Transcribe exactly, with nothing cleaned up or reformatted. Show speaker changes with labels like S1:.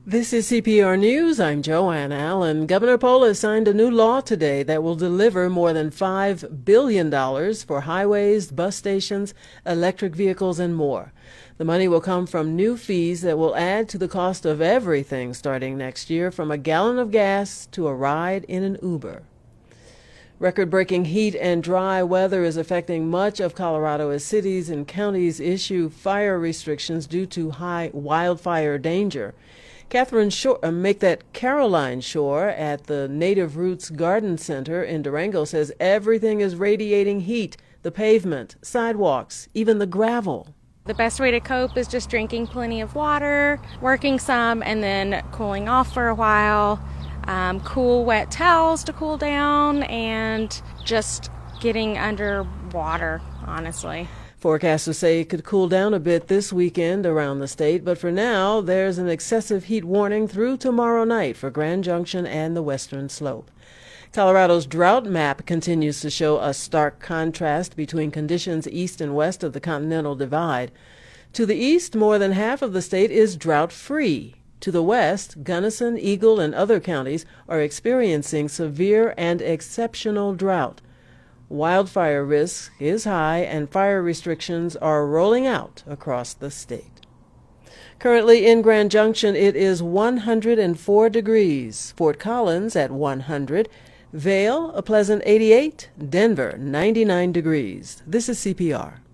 S1: This is C P R News. I'm Joanne Allen. Governor Polis signed a new law today that will deliver more than five billion dollars for highways, bus stations, electric vehicles, and more. The money will come from new fees that will add to the cost of everything starting next year, from a gallon of gas to a ride in an Uber. Record-breaking heat and dry weather is affecting much of Colorado as cities and counties issue fire restrictions due to high wildfire danger. Catherine Shore, uh, make that Caroline Shore at the Native Roots Garden Center in Durango says everything is radiating heat, the pavement, sidewalks, even the gravel.
S2: The best way to cope is just drinking plenty of water, working some, and then cooling off for a while. Um, cool, wet towels to cool down, and just getting under water, honestly.
S1: Forecasters say it could cool down a bit this weekend around the state, but for now, there's an excessive heat warning through tomorrow night for Grand Junction and the Western Slope. Colorado's drought map continues to show a stark contrast between conditions east and west of the Continental Divide. To the east, more than half of the state is drought-free. To the west, Gunnison, Eagle, and other counties are experiencing severe and exceptional drought. Wildfire risk is high, and fire restrictions are rolling out across the state. Currently in Grand Junction, it is one hundred four degrees. Fort Collins at one hundred. Vail, a pleasant eighty-eight. Denver, ninety-nine degrees. This is C P R.